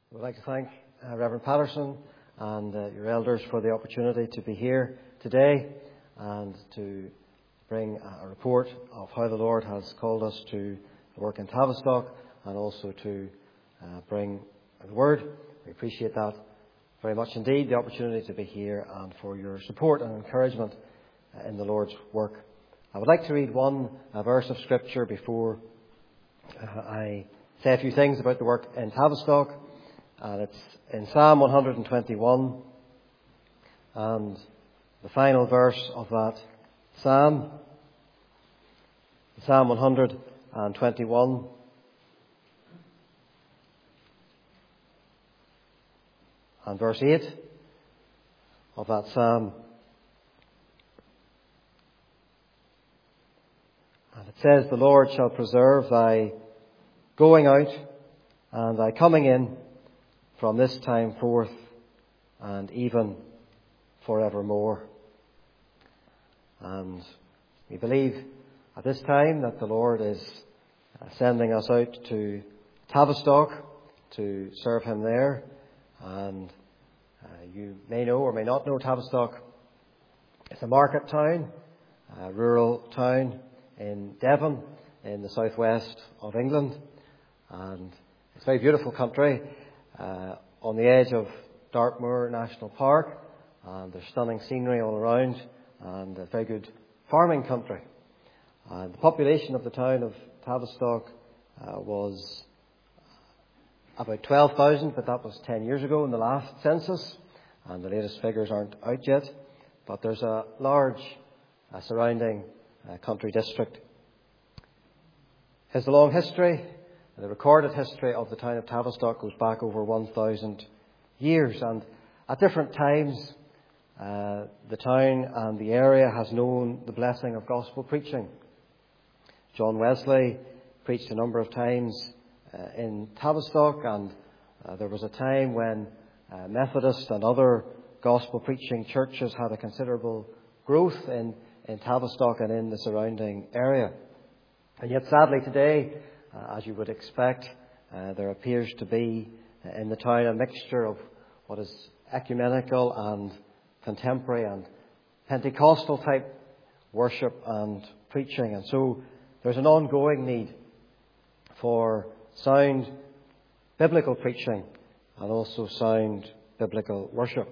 We'd like to thank Reverend Patterson and your elders for the opportunity to be here today and to bring a report of how the Lord has called us to work in Tavistock and also to bring the Word. We appreciate that very much indeed, the opportunity to be here and for your support and encouragement in the Lord's work. I would like to read one verse of Scripture before I say a few things about the work in Tavistock. And it's in Psalm 121 and the final verse of that Psalm, Psalm 121 and verse 8 of that Psalm. And it says, "The Lord shall preserve thy going out and thy coming in from this time forth and even forevermore." And we believe at this time that the Lord is sending us out to Tavistock to serve Him there. And you may know or may not know Tavistock. It's a market town, a rural town in Devon in the southwest of England. And it's a very beautiful country. On the edge of Dartmoor National Park, and there's stunning scenery all around, and a very good farming country. And the population of the town of Tavistock was about 12,000, but that was 10 years ago in the last census, and the latest figures aren't out yet. But there's a large surrounding country district. Has a long history. The recorded history of the town of Tavistock goes back over 1,000 years, and at different times the town and the area has known the blessing of gospel preaching. John Wesley preached a number of times in Tavistock, and there was a time when Methodist and other gospel preaching churches had a considerable growth in Tavistock and in the surrounding area. And yet sadly today, as you would expect, there appears to be in the town a mixture of what is ecumenical and contemporary and Pentecostal type worship and preaching. And so there's an ongoing need for sound biblical preaching and also sound biblical worship.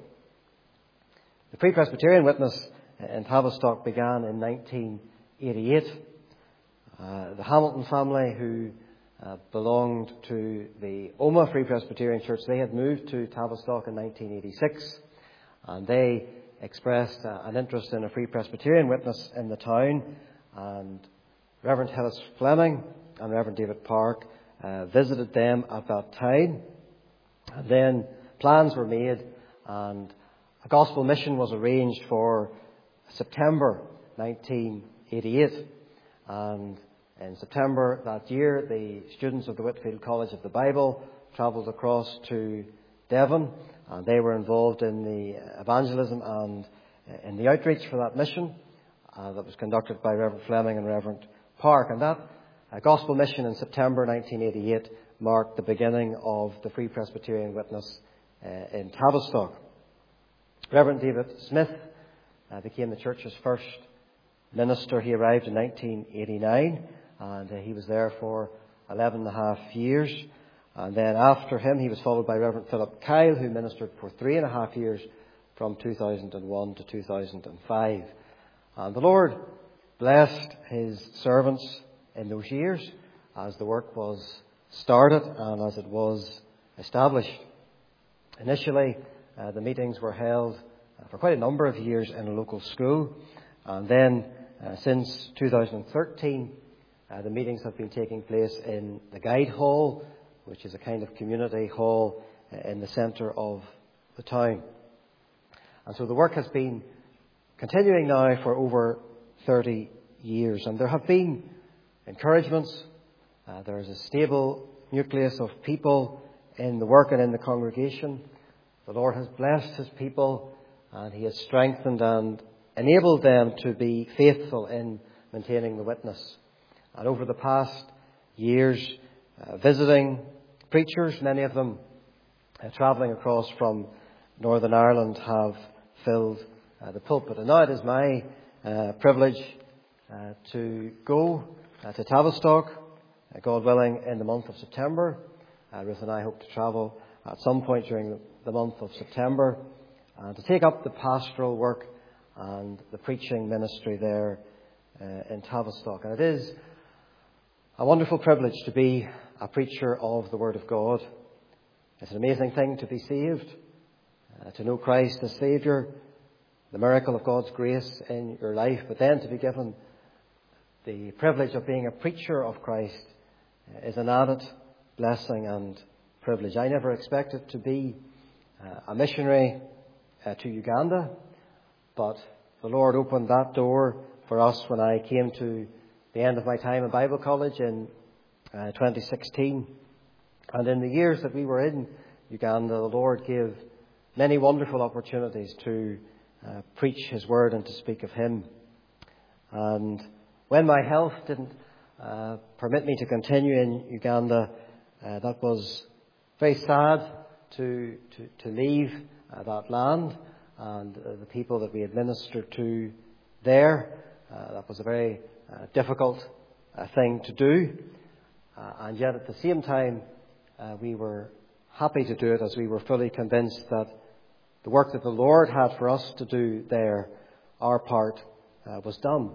The Free Presbyterian Witness in Tavistock began in 1988. The Hamilton family, who belonged to the Omagh Free Presbyterian Church, they had moved to Tavistock in 1986, and they expressed an interest in a Free Presbyterian Witness in the town. And Reverend Hillis Fleming and Reverend David Park visited them at that time. And then plans were made, and a gospel mission was arranged for September 1988. And in September that year, the students of the Whitfield College of the Bible travelled across to Devon, and they were involved in the evangelism and in the outreach for that mission that was conducted by Reverend Fleming and Reverend Park. And that gospel mission in September 1988 marked the beginning of the Free Presbyterian Witness in Tavistock. Reverend David Smith became the church's first minister. He arrived in 1989, and he was there for 11 and a half years. And then after him, he was followed by Reverend Philip Kyle, who ministered for 3.5 years from 2001 to 2005. And the Lord blessed His servants in those years as the work was started and as it was established. Initially, the meetings were held for quite a number of years in a local school, and then since 2013, the meetings have been taking place in the Guide Hall, which is a kind of community hall in the centre of the town. And so the work has been continuing now for over 30 years, and there have been encouragements. There is a stable nucleus of people in the work and in the congregation. The Lord has blessed His people, and He has strengthened and enabled them to be faithful in maintaining the witness. And over the past years, visiting preachers, many of them travelling across from Northern Ireland have filled the pulpit. And now it is my privilege to go to Tavistock, God willing, in the month of September. Ruth and I hope to travel at some point during the month of September to take up the pastoral work and the preaching ministry there in Tavistock. And it is a wonderful privilege to be a preacher of the Word of God. It's an amazing thing to be saved, to know Christ as Saviour, the miracle of God's grace in your life, but then to be given the privilege of being a preacher of Christ is an added blessing and privilege. I never expected to be a missionary to Uganda, but the Lord opened that door for us when I came to the end of my time in Bible college in 2016. And in the years that we were in Uganda, the Lord gave many wonderful opportunities to preach His Word and to speak of Him. And when my health didn't permit me to continue in Uganda, that was very sad to leave that land and the people that we had ministered to there. That was a very difficult thing to do. And yet at the same time, we were happy to do it, as we were fully convinced that the work that the Lord had for us to do there, our part was done.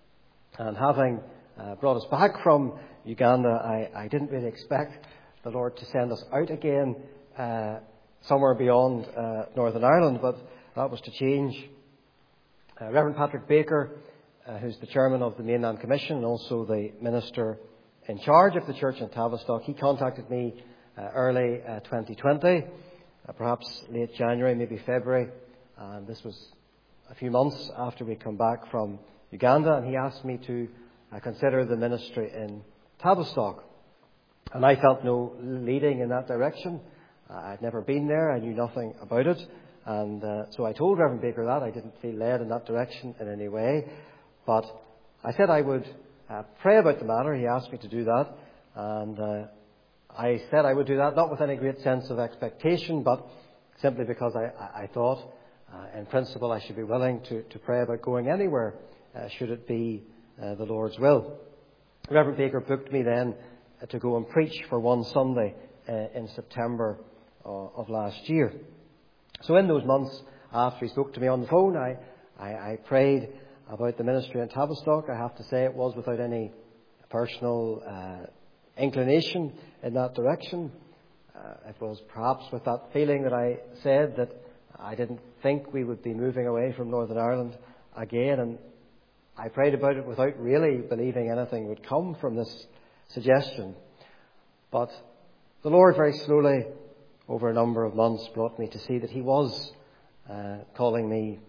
And having brought us back from Uganda, I didn't really expect the Lord to send us out again somewhere beyond Northern Ireland, but that was to change. Reverend Patrick Baker, who's the chairman of the Mainland Commission and also the minister in charge of the church in Tavistock, he contacted me early 2020, perhaps late January, maybe February, and this was a few months after we come back from Uganda, and he asked me to consider the ministry in Tavistock. And I felt no leading in that direction. I'd never been there, I knew nothing about it, and so I told Reverend Baker that. I didn't feel led in that direction in any way, but I said I would pray about the matter. He asked me to do that, and I said I would do that, not with any great sense of expectation, but simply because I thought, in principle, I should be willing to pray about going anywhere, should it be the Lord's will. Reverend Baker booked me then to go and preach for one Sunday in September of last year. So in those months after he spoke to me on the phone, I prayed about the ministry in Tavistock. I have to say it was without any personal inclination in that direction. It was perhaps with that feeling that I said that I didn't think we would be moving away from Northern Ireland again, and I prayed about it without really believing anything would come from this suggestion. But the Lord very slowly, over a number of months, brought me to see that He was calling me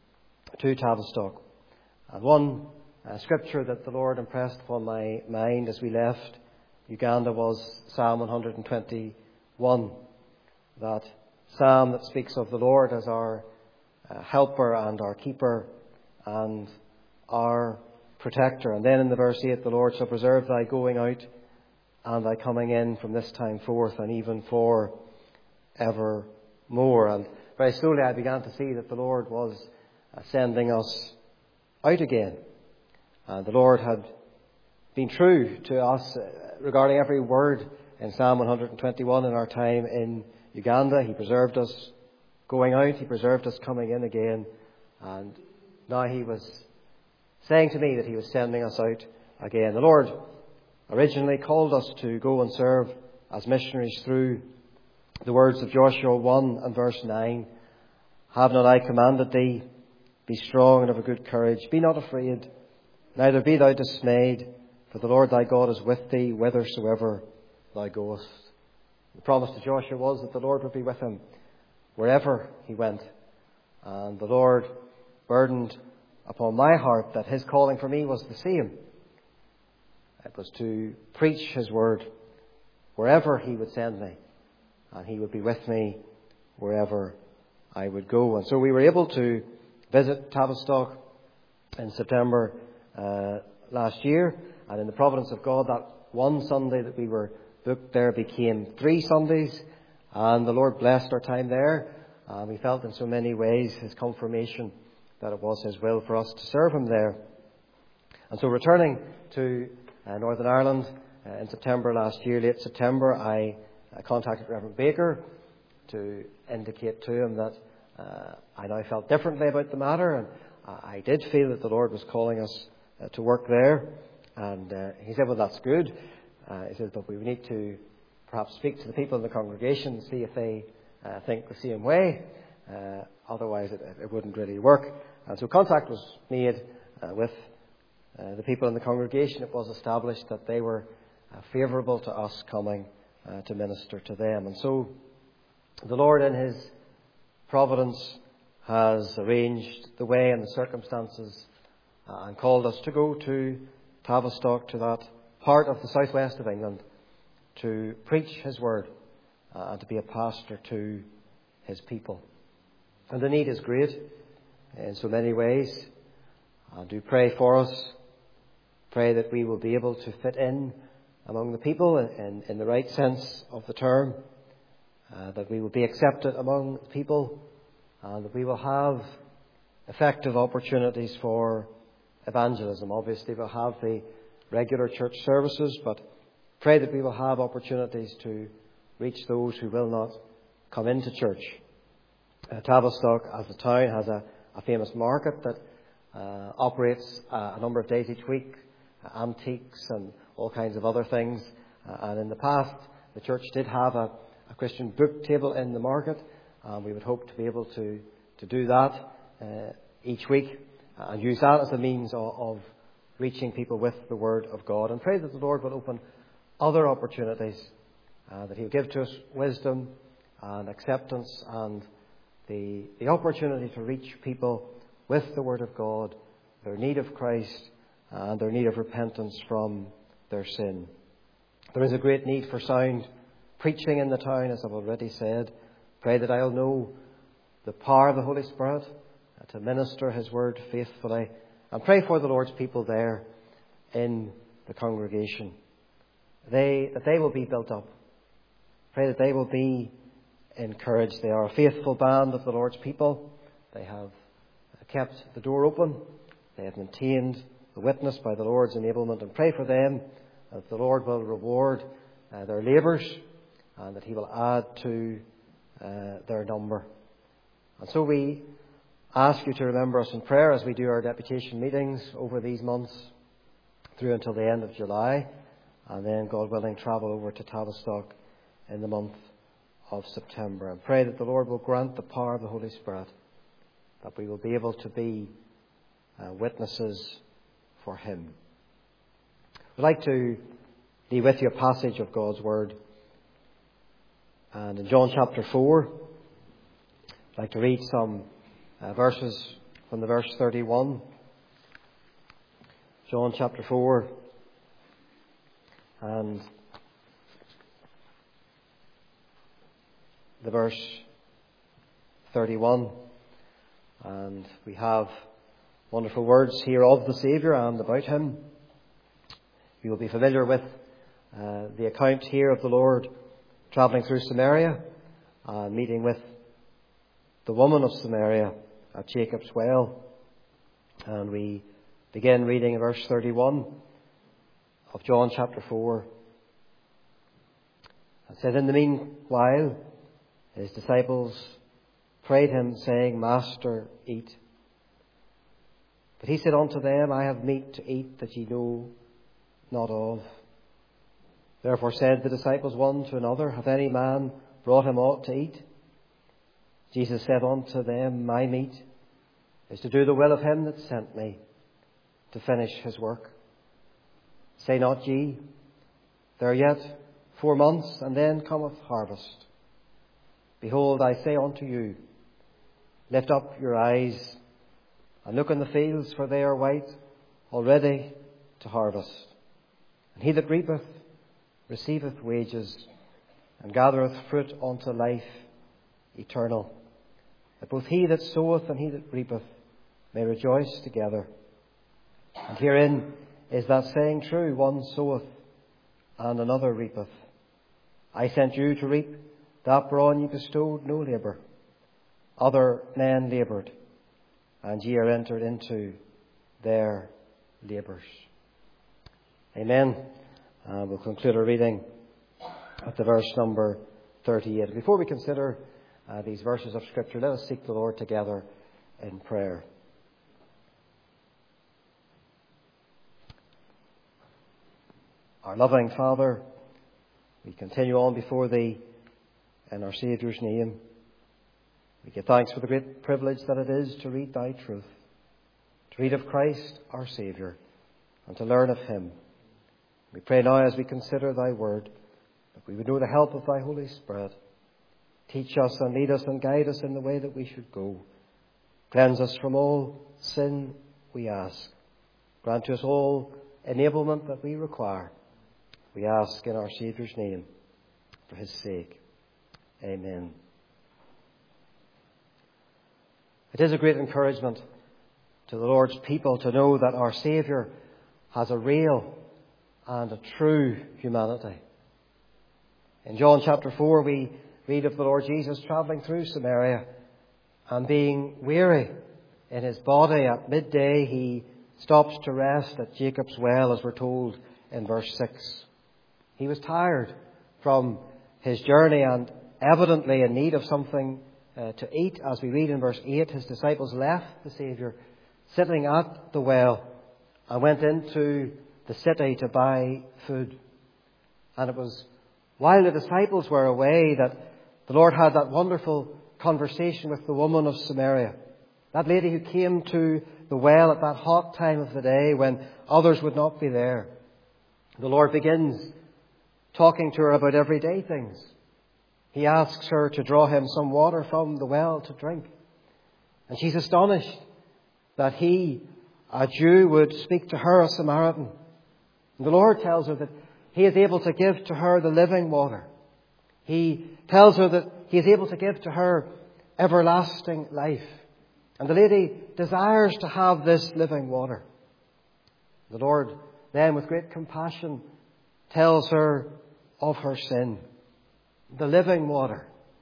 to Tavistock. And one scripture that the Lord impressed upon my mind as we left Uganda was Psalm 121, that psalm that speaks of the Lord as our helper and our keeper and our protector. And then in the verse 8, the Lord shall preserve thy going out and thy coming in from this time forth and even for evermore. And very slowly I began to see that the Lord was sending us out again. And the Lord had been true to us regarding every word in Psalm 121 in our time in Uganda. He preserved us going out. He preserved us coming in again. And now He was saying to me that He was sending us out again. The Lord originally called us to go and serve as missionaries through the words of Joshua 1 and verse 9. Have not I commanded thee? Be strong and of a good courage. Be not afraid, neither be thou dismayed, for the Lord thy God is with thee whithersoever thou goest. The promise to Joshua was that the Lord would be with him wherever he went. And the Lord burdened upon my heart that His calling for me was the same. It was to preach His word wherever He would send me, and He would be with me wherever I would go. And so we were able to visit Tavistock in September last year, and in the providence of God, that one Sunday that we were booked there became 3 Sundays, And the Lord blessed our time there. We felt in so many ways His confirmation that it was His will for us to serve Him there. And so returning to Northern Ireland in September last year, late September, I contacted Reverend Baker to indicate to him that I now felt differently about the matter, and I did feel that the Lord was calling us to work there. And he said, well, that's good. He said, but we need to perhaps speak to the people in the congregation and see if they think the same way. Otherwise, it wouldn't really work. And so contact was made with the people in the congregation. It was established that they were favourable to us coming to minister to them. And so the Lord, in His providence, has arranged the way and the circumstances and called us to go to Tavistock, to that part of the southwest of England, to preach His word and to be a pastor to His people. And the need is great in so many ways. And do pray for us. Pray that we will be able to fit in among the people in the right sense of the term. That we will be accepted among people. And that we will have effective opportunities for evangelism. Obviously, we'll have the regular church services, but pray that we will have opportunities to reach those who will not come into church. Tavistock, as a town, has a famous market that operates a number of days each week, antiques and all kinds of other things. And in the past, the church did have a Christian book table in the market. We would hope to be able to do that each week and use that as a means of reaching people with the Word of God. And pray that the Lord will open other opportunities, that He'll give to us wisdom and acceptance and the opportunity to reach people with the Word of God, their need of Christ and their need of repentance from their sin. There is a great need for sound preaching in the town, as I've already said. Pray that I'll know the power of the Holy Spirit to minister His word faithfully. And pray for the Lord's people there in the congregation. That they will be built up. Pray that they will be encouraged. They are a faithful band of the Lord's people. They have kept the door open. They have maintained the witness by the Lord's enablement. And pray for them that the Lord will reward their labours and that He will add to their number. And so we ask you to remember us in prayer as we do our deputation meetings over these months through until the end of July, and then, God willing, travel over to Tavistock in the month of September. And pray that the Lord will grant the power of the Holy Spirit, that we will be able to be witnesses for Him. I'd like to leave with you a passage of God's Word. And in John chapter 4, I'd like to read some verses from the verse 31. John chapter 4 and the verse 31. And we have wonderful words here of the Saviour and about Him. You will be familiar with the account here of the Lord travelling through Samaria and meeting with the woman of Samaria at Jacob's well. And we begin reading in verse 31 of John chapter 4. It said, in the meanwhile, His disciples prayed Him, saying, Master, eat. But He said unto them, I have meat to eat that ye know not of. Therefore said the disciples one to another, hath any man brought Him aught to eat? Jesus said unto them, my meat is to do the will of Him that sent me, to finish His work. Say not ye, there are yet 4 months, and then cometh harvest. Behold, I say unto you, lift up your eyes, and look in the fields, for they are white already to harvest. And he that reapeth receiveth wages, and gathereth fruit unto life eternal, that both he that soweth and he that reapeth may rejoice together. And herein is that saying true, one soweth and another reapeth. I sent you to reap that whereon ye bestowed no labour. Other men laboured, and ye are entered into their labours. Amen. We'll conclude our reading at the verse number 38. Before we consider these verses of Scripture, let us seek the Lord together in prayer. Our loving Father, we continue on before Thee in our Saviour's name. We give thanks for the great privilege that it is to read Thy truth, to read of Christ our Saviour, and to learn of Him. We pray now as we consider Thy word, that we would know the help of Thy Holy Spirit. Teach us and lead us and guide us in the way that we should go. Cleanse us from all sin, we ask. Grant to us all enablement that we require. We ask in our Saviour's name, for His sake. Amen. It is a great encouragement to the Lord's people to know that our Saviour has a real and a true humanity. In John chapter 4 we read of the Lord Jesus travelling through Samaria, and being weary in His body at midday He stops to rest at Jacob's well, as we're told in verse 6. He was tired from His journey and evidently in need of something to eat. As we read in verse 8, His disciples left the Saviour sitting at the well and went into the city to buy food. And it was while the disciples were away that the Lord had that wonderful conversation with the woman of Samaria, that lady who came to the well at that hot time of the day when others would not be there. The Lord begins talking to her about everyday things. He asks her to draw Him some water from the well to drink. And she's astonished that He, a Jew, would speak to her, a Samaritan. And the Lord tells her that He is able to give to her the living water. He tells her that He is able to give to her everlasting life. And the lady desires to have this living water. The Lord then, with great compassion, tells her of her sin. The living water.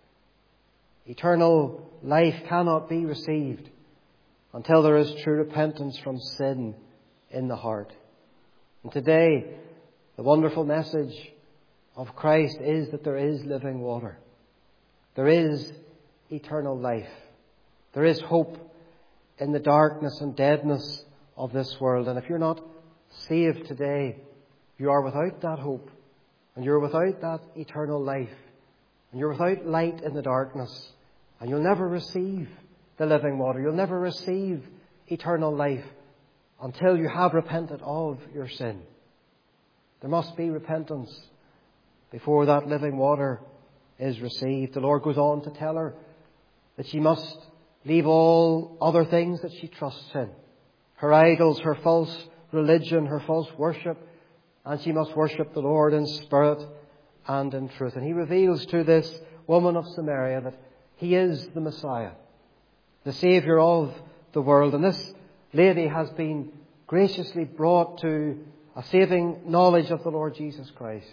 Eternal life cannot be received until there is true repentance from sin in the heart. And today, the wonderful message of Christ is that there is living water. There is eternal life. There is hope in the darkness and deadness of this world. And if you're not saved today, you are without that hope. And you're without that eternal life. And you're without light in the darkness. And you'll never receive the living water. You'll never receive eternal life until you have repented of your sin. There must be repentance before that living water is received. The Lord goes on to tell her that she must leave all other things that she trusts in. Her idols, her false religion, her false worship. And she must worship the Lord in spirit and in truth. And He reveals to this woman of Samaria that He is the Messiah, the Saviour of the world. And this lady has been graciously brought to a saving knowledge of the Lord Jesus Christ.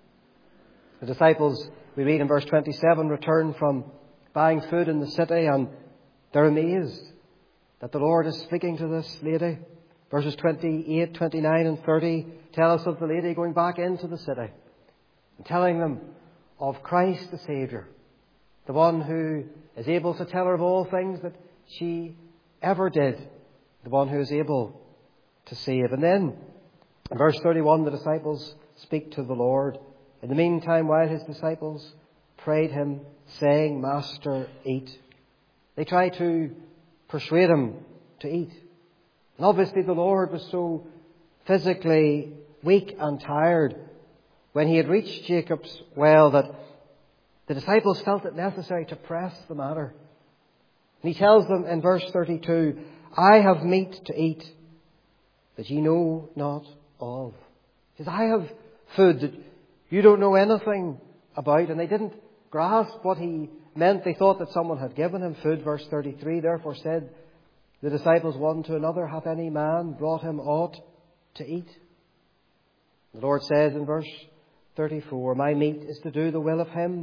The disciples, we read in verse 27, return from buying food in the city, and they're amazed that the Lord is speaking to this lady. Verses 28, 29 and 30 tell us of the lady going back into the city and telling them of Christ the Saviour, the one who is able to tell her of all things that she ever did, the one who is able to save. And then in verse 31, the disciples speak to the Lord. In the meantime, while His disciples prayed Him, saying, Master, eat. They try to persuade Him to eat. And obviously the Lord was so physically weak and tired when He had reached Jacob's well that the disciples felt it necessary to press the matter. And He tells them in verse 32, I have meat to eat that ye know not of. He says, I have food that you don't know anything about. And they didn't grasp what He meant. They thought that someone had given Him food. Verse 33, therefore said the disciples one to another, hath any man brought Him aught to eat? The Lord says in verse 34, my meat is to do the will of Him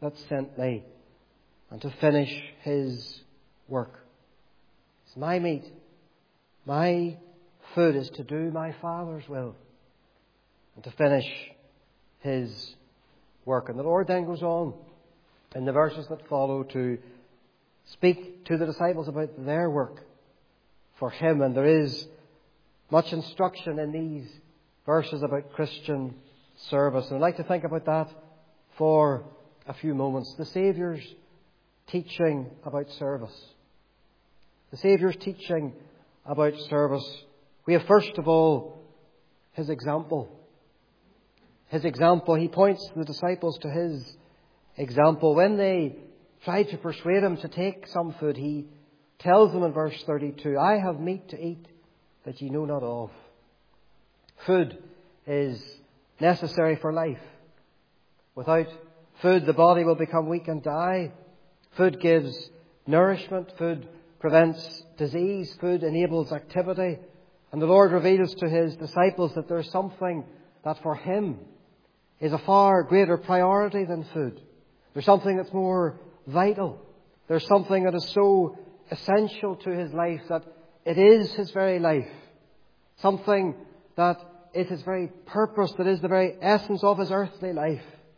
that sent me, and to finish His work. It's my meat. My food is to do my Father's will and to finish His work. And the Lord then goes on in the verses that follow to speak to the disciples about their work for Him. And there is much instruction in these verses about Christian service. And I'd like to think about that for a few moments. The Saviour's teaching about service. The Saviour's teaching about service. We have first of all His example. His example. He points the disciples to His example. When they tried to persuade Him to take some food, He tells them in verse 32, I have meat to eat that ye know not of. Food is necessary for life. Without food, the body will become weak and die. Food gives nourishment. Food prevents disease. Food enables activity. And the Lord reveals to His disciples that there's something that for Him is a far greater priority than food. There's something that's more vital. There's something that is so essential to His life that it is His very life. Something that is His very purpose, that is the very essence of His earthly life.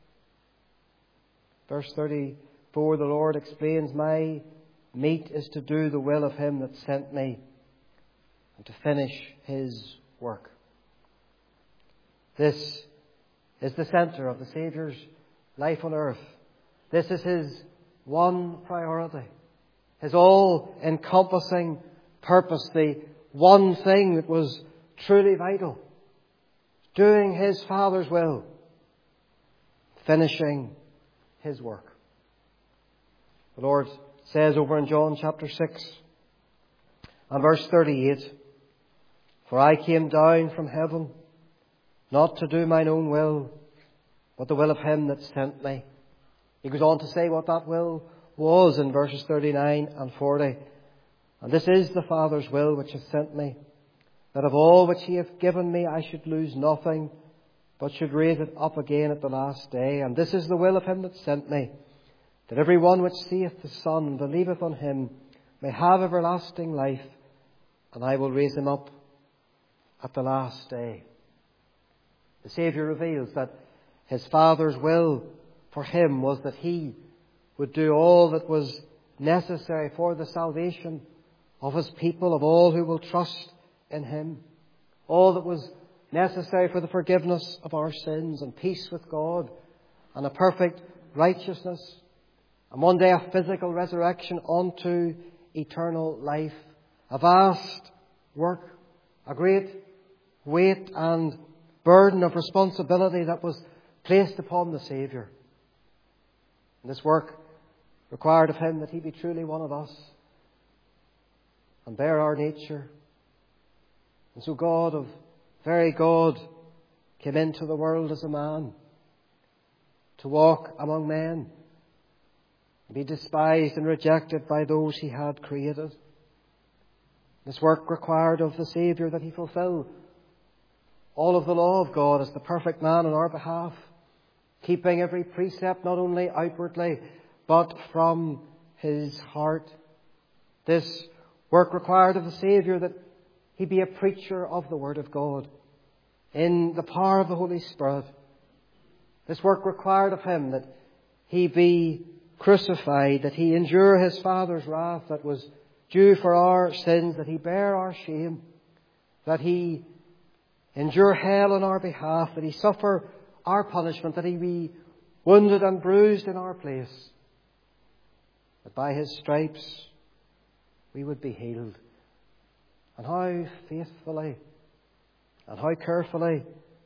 Verse 34, the Lord explains, my meat is to do the will of Him that sent me and to finish His work. This is the centre of the Saviour's life on earth. This is His one priority. His all-encompassing purpose. The one thing that was truly vital. Doing His Father's will. Finishing His work. The Lord says over in John chapter 6 and verse 38, for I came down from heaven not to do mine own will, but the will of Him that sent me. He goes on to say what that will was in verses 39 and 40. And this is the Father's will which hath sent me, that of all which He hath given me I should lose nothing, but should raise it up again at the last day. And this is the will of Him that sent me, that every one which seeth the Son and believeth on Him may have everlasting life, and I will raise him up at the last day. The Saviour reveals that His Father's will for Him was that He would do all that was necessary for the salvation of His people, of all who will trust in Him. All that was necessary for the forgiveness of our sins and peace with God and a perfect righteousness. And one day a physical resurrection unto eternal life. A vast work, a great weight and burden of responsibility that was placed upon the Saviour. And this work required of Him that He be truly one of us and bear our nature. And so God, very God, came into the world as a man to walk among men, be despised and rejected by those He had created. This work required of the Saviour that He fulfill all of the law of God as the perfect man on our behalf, keeping every precept not only outwardly but from His heart. This work required of the Saviour that He be a preacher of the Word of God in the power of the Holy Spirit. This work required of Him that He be crucified, that He endure His Father's wrath that was due for our sins, that He bear our shame, that He endure hell on our behalf, that He suffer our punishment, that He be wounded and bruised in our place, that by His stripes we would be healed. And how faithfully and how carefully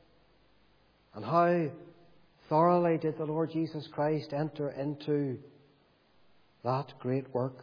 and how thoroughly did the Lord Jesus Christ enter into that great work.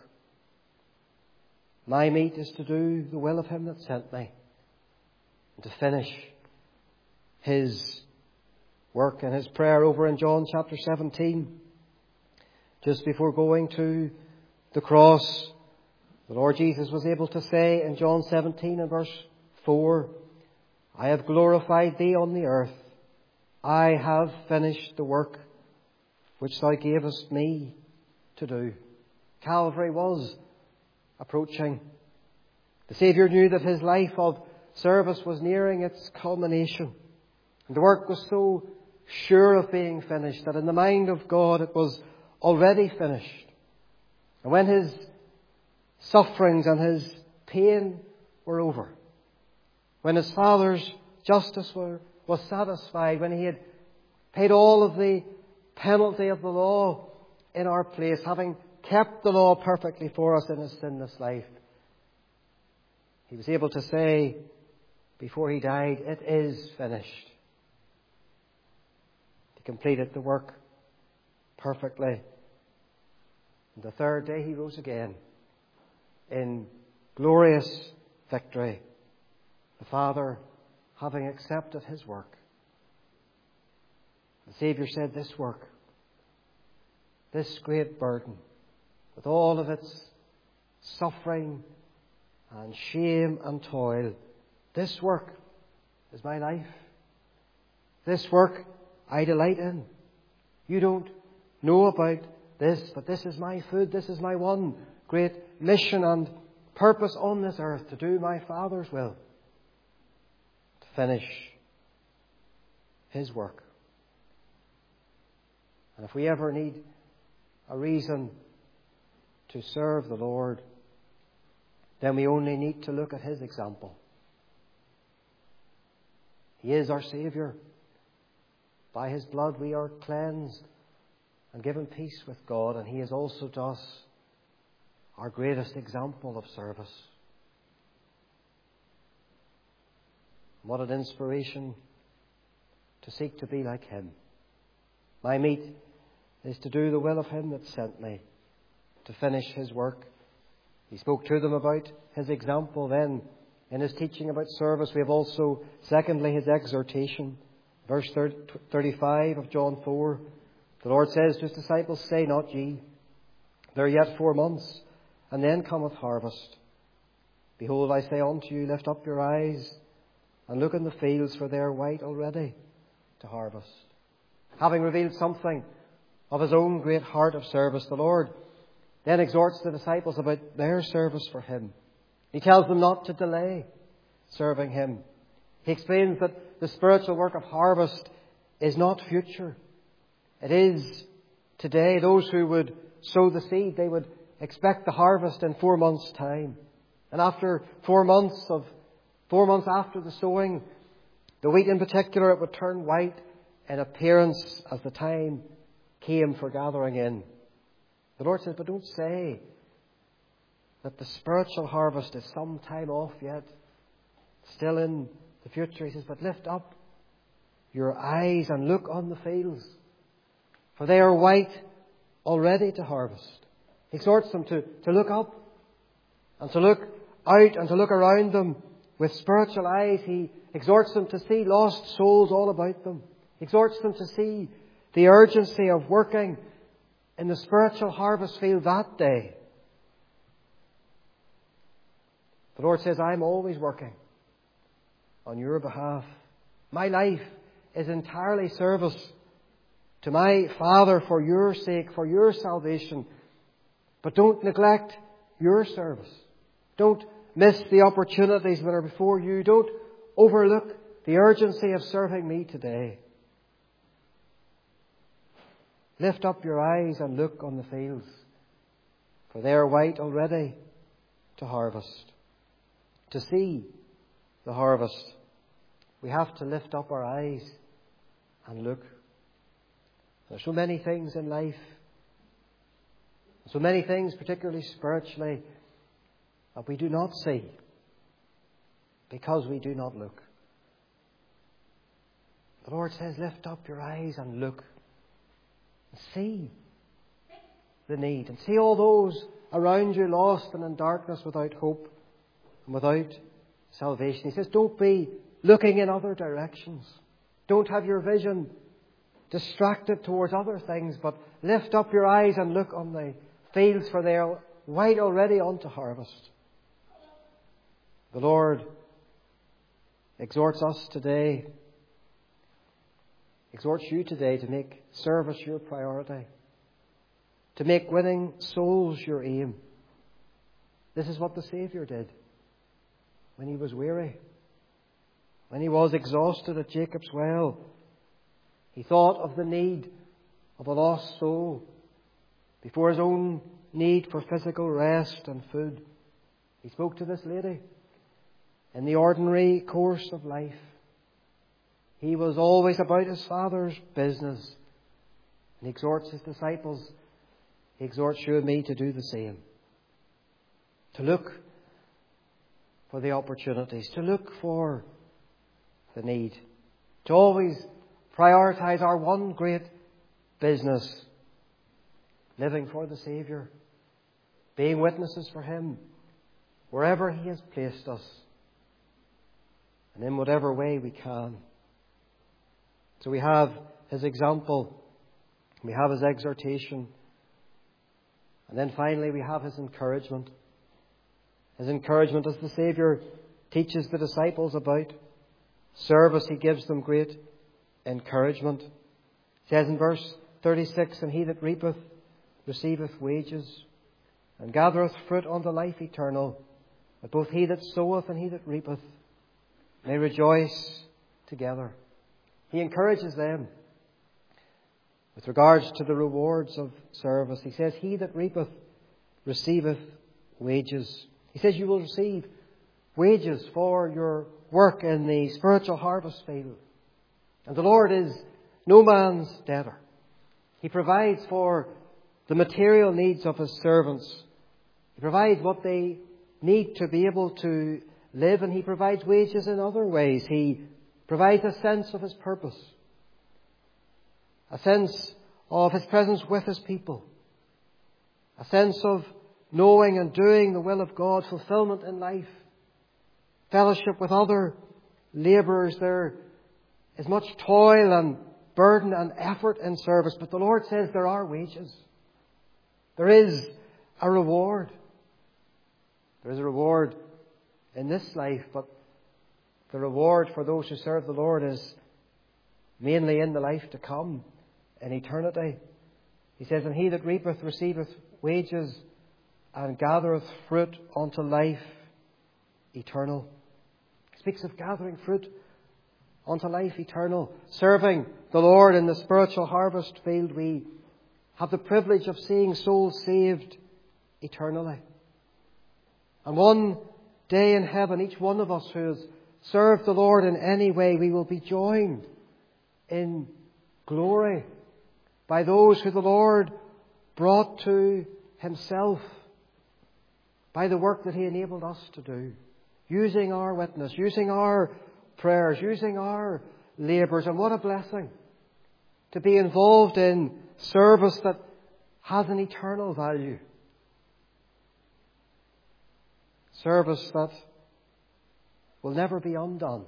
My meat is to do the will of Him that sent me and to finish His work. And His prayer over in John chapter 17, just before going to the cross, the Lord Jesus was able to say in John 17 and verse 4, I have glorified Thee on the earth. I have finished the work which thou gavest me to do. Calvary was approaching. The Saviour knew that his life of service was nearing its culmination. And the work was so sure of being finished that in the mind of God it was already finished. And when his sufferings and his pain were over, when his Father's justice was satisfied, when he had paid all of the penalty of the law in our place, having kept the law perfectly for us in his sinless life, he was able to say before he died, "It is finished." He completed the work perfectly. And the third day he rose again in glorious victory, the Father having accepted his work. The Saviour said, "This work, this great burden, with all of its suffering and shame and toil, this work is my life. This work I delight in. You don't know about this, but this is my food. This is my one great mission and purpose on this earth, to do my Father's will, to finish his work." And if we ever need a reason to serve the Lord, then we only need to look at his example. He is our Saviour. By his blood we are cleansed and given peace with God, and he is also to us our greatest example of service. What an inspiration to seek to be like him. My meat is to do the will of him that sent me, to finish his work. He spoke to them about his example. Then, in his teaching about service, we have also, secondly, his exhortation. Verse 35 of John 4, the Lord says to his disciples, "Say not ye, there are yet 4 months, and then cometh harvest. Behold, I say unto you, lift up your eyes, and look in the fields, for they are white already to harvest." Having revealed something of his own great heart of service, the Lord then exhorts the disciples about their service for him. He tells them not to delay serving him. He explains that the spiritual work of harvest is not future. It is today. Those who would sow the seed, they would expect the harvest in 4 months' time. And after 4 months after the sowing, the wheat in particular, it would turn white in appearance as the time came for gathering in. The Lord says, but don't say that the spiritual harvest is some time off yet, still in the future. He says, but lift up your eyes and look on the fields, for they are white already to harvest. He exhorts them to look up and to look out and to look around them with spiritual eyes. He exhorts them to see lost souls all about them. He exhorts them to see the urgency of working in the spiritual harvest field that day. The Lord says, I'm always working on your behalf. My life is entirely service to my Father for your sake, for your salvation. But don't neglect your service. Don't miss the opportunities that are before you. Don't overlook the urgency of serving me today. Lift up your eyes and look on the fields, for they are white already to harvest. To see the harvest, we have to lift up our eyes and look. There are so many things in life, so many things, particularly spiritually, that we do not see because we do not look. The Lord says, lift up your eyes and look. And see the need. And see all those around you lost and in darkness without hope and without salvation. He says, don't be looking in other directions. Don't have your vision distracted towards other things, but lift up your eyes and look on the fields, for they are white already unto harvest. The Lord exhorts us today exhorts you today to make service your priority, to make winning souls your aim. This is what the Saviour did when he was weary, when he was exhausted at Jacob's well. He thought of the need of a lost soul before his own need for physical rest and food. He spoke to this lady in the ordinary course of life. He was always about his Father's business. And he exhorts his disciples, he exhorts you and me to do the same. To look for the opportunities, to look for the need, to always prioritize our one great business, living for the Saviour, being witnesses for Him wherever He has placed us and in whatever way we can. So we have His example, we have His exhortation, and then finally we have His encouragement. His encouragement as the Saviour teaches the disciples about service, He gives them great encouragement. It says in verse 36, "And he that reapeth receiveth wages, and gathereth fruit unto life eternal, that both he that soweth and he that reapeth may rejoice together." He encourages them with regards to the rewards of service. He says, "He that reapeth receiveth wages." He says you will receive wages for your work in the spiritual harvest field. And the Lord is no man's debtor. He provides for the material needs of His servants. He provides what they need to be able to live, and He provides wages in other ways. He provides a sense of His purpose, a sense of His presence with His people, a sense of knowing and doing the will of God, fulfillment in life, fellowship with other labourers. There is much toil and burden and effort in service, but the Lord says there are wages. There is a reward. There is a reward in this life, but the reward for those who serve the Lord is mainly in the life to come, in eternity. He says, "And he that reapeth receiveth wages, and gathereth fruit unto life eternal." He speaks of gathering fruit unto life eternal. Serving the Lord in the spiritual harvest field, we have the privilege of seeing souls saved eternally. And one day in heaven, each one of us who has served the Lord in any way, we will be joined in glory by those who the Lord brought to Himself by the work that He enabled us to do, using our witness, using our prayers, using our labours. And what a blessing to be involved in service that has an eternal value. Service that will never be undone.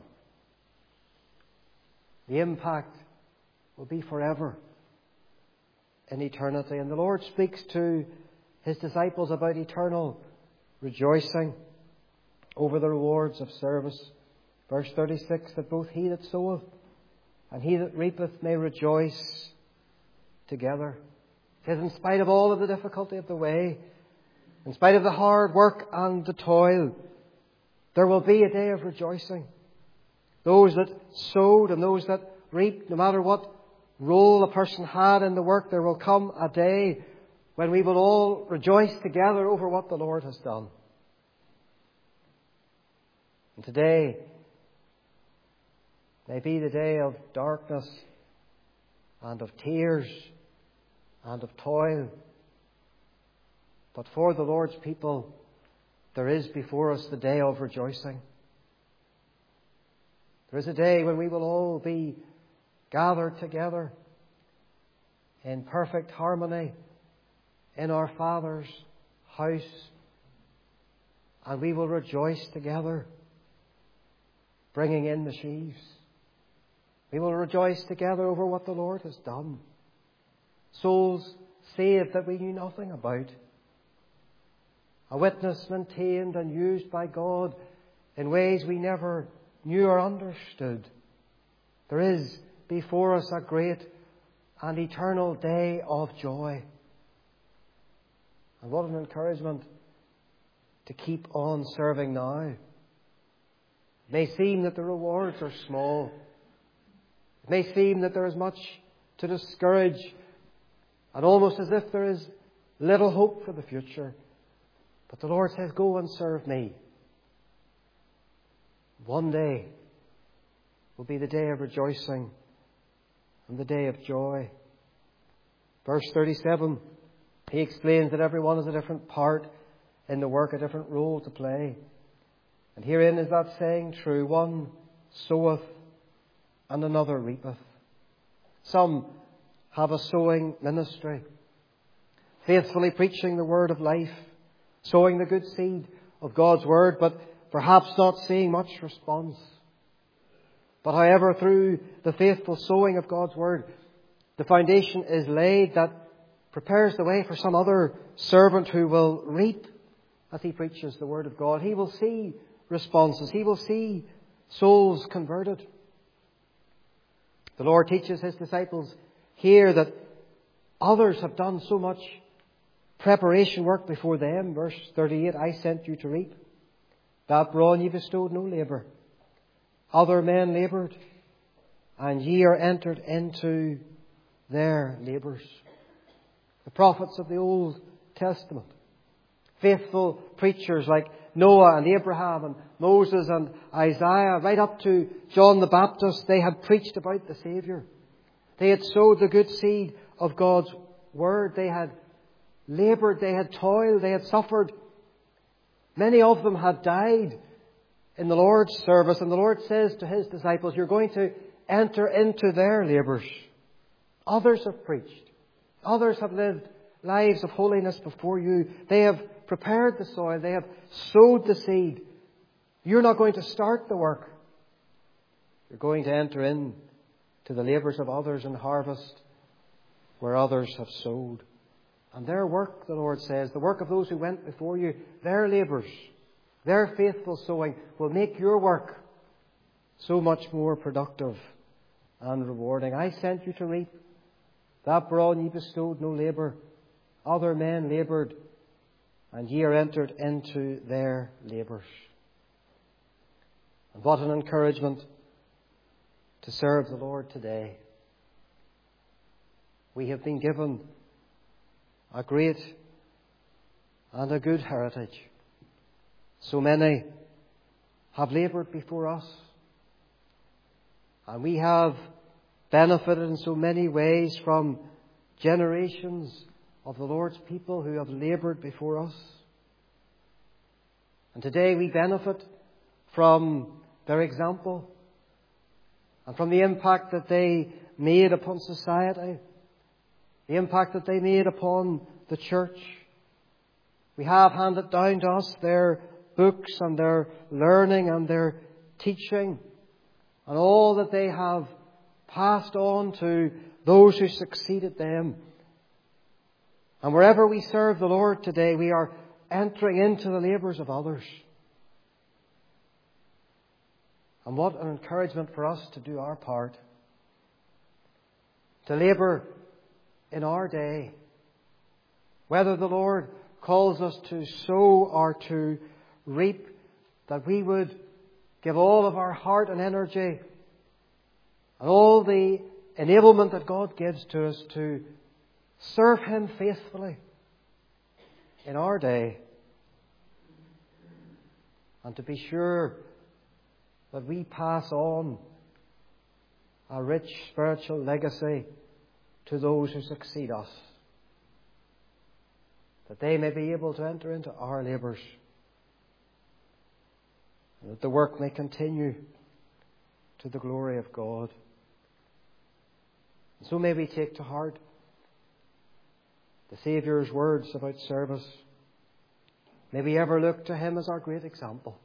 The impact will be forever in eternity. And the Lord speaks to His disciples about eternal rejoicing over the rewards of service. Verse 36, "That both he that soweth and he that reapeth may rejoice together." It says, in spite of all of the difficulty of the way, in spite of the hard work and the toil, there will be a day of rejoicing. Those that sowed and those that reaped, no matter what role a person had in the work, there will come a day when we will all rejoice together over what the Lord has done. And today may be the day of darkness and of tears and of toil. But for the Lord's people, there is before us the day of rejoicing. There is a day when we will all be gathered together in perfect harmony in our Father's house, and we will rejoice together, bringing in the sheaves. We will rejoice together over what the Lord has done. Souls saved that we knew nothing about. A witness maintained and used by God in ways we never knew or understood. There is before us a great and eternal day of joy. And what an encouragement to keep on serving now. It may seem that the rewards are small. It may seem that there is much to discourage, and almost as if there is little hope for the future. But the Lord says, go and serve me. One day will be the day of rejoicing and the day of joy. Verse 37, he explains that everyone has a different part in the work, a different role to play. And herein is that saying true: one soweth and another reapeth. Some have a sowing ministry, faithfully preaching the word of life, sowing the good seed of God's word, but perhaps not seeing much response. But however, through the faithful sowing of God's word, the foundation is laid that prepares the way for some other servant who will reap as he preaches the word of God. He will see responses. He will see souls converted. The Lord teaches his disciples here that others have done so much preparation work before them. Verse 38, I sent you to reap that whereon ye bestowed no labour. Other men laboured, and ye are entered into their labours. The prophets of the Old Testament, faithful preachers like Noah and Abraham and Moses and Isaiah, right up to John the Baptist, they had preached about the Saviour. They had sowed the good seed of God's word. They had laboured, they had toiled, they had suffered. Many of them had died in the Lord's service, and the Lord says to his disciples, you're going to enter into their labours. Others have preached. Others have lived lives of holiness before you. They have prepared the soil. They have sowed the seed. You're not going to start the work. You're going to enter in to the labours of others and harvest where others have sowed. And their work, the Lord says, the work of those who went before you, their labours, their faithful sowing will make your work so much more productive and rewarding. I sent you to reap that whereon ye bestowed no labour. Other men laboured, and ye are entered into their labours. And what an encouragement to serve the Lord today. We have been given a great and a good heritage. So many have laboured before us, and we have benefited in so many ways from generations of the Lord's people who have laboured before us. And today we benefit from their example and from the impact that they made upon society, the impact that they made upon the church. We have handed down to us their books and their learning and their teaching and all that they have passed on to those who succeeded them. And wherever we serve the Lord today, we are entering into the labours of others. And what an encouragement for us to do our part, to labour in our day. Whether the Lord calls us to sow or to reap, that we would give all of our heart and energy and all the enablement that God gives to us to serve Him faithfully in our day, and to be sure that we pass on a rich spiritual legacy to those who succeed us, that they may be able to enter into our labours, and that the work may continue to the glory of God. And so may we take to heart the Saviour's words about service. May we ever look to Him as our great example.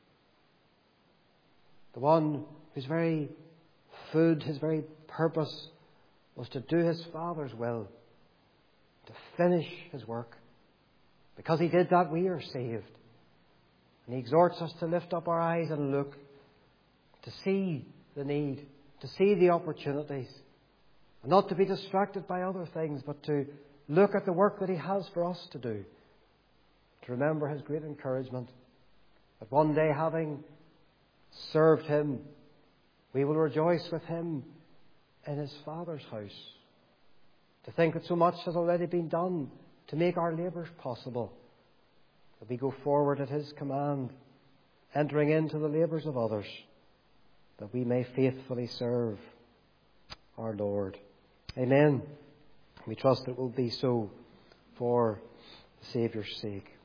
The one whose very food, his very purpose was to do His Father's will, to finish His work. Because He did that, we are saved. And He exhorts us to lift up our eyes and look, to see the need, to see the opportunities, and not to be distracted by other things, but to look at the work that He has for us to do. To remember His great encouragement that one day, having served Him, we will rejoice with Him in His Father's house. To think that so much has already been done to make our labours possible, that we go forward at His command, entering into the labours of others, that we may faithfully serve our Lord. Amen. We trust it will be so for the Saviour's sake.